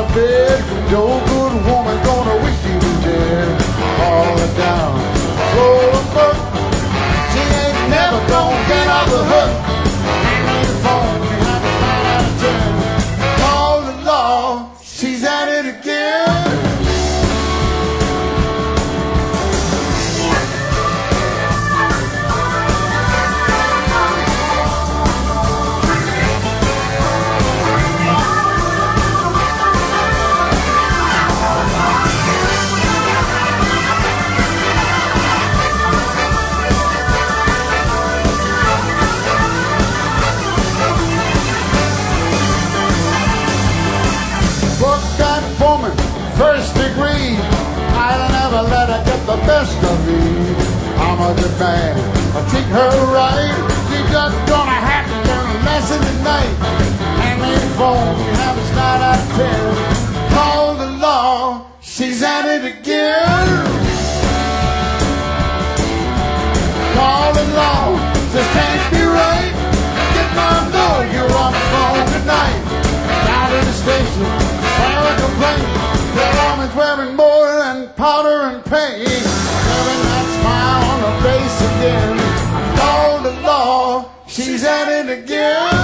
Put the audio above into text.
bed. No good woman gonna wish she was dead. All down, throw a book. She ain't never gonna get out the hook. Hang the phone behind the 9 out of 10. Call the law, she's at it again. First degree, I'll never let her get the best of me. I'm a good man, I treat her right. She just gonna have to learn a lesson tonight. Hang me the phone, you have a 9 out of 10. Call the law, she's at it again. Call the law, this can't be right. Get my know you're on the phone tonight. Down to the station, file a complaint. The woman's wearing more than powder and paint. Having that smile on her face again. I call the law, she's at it again.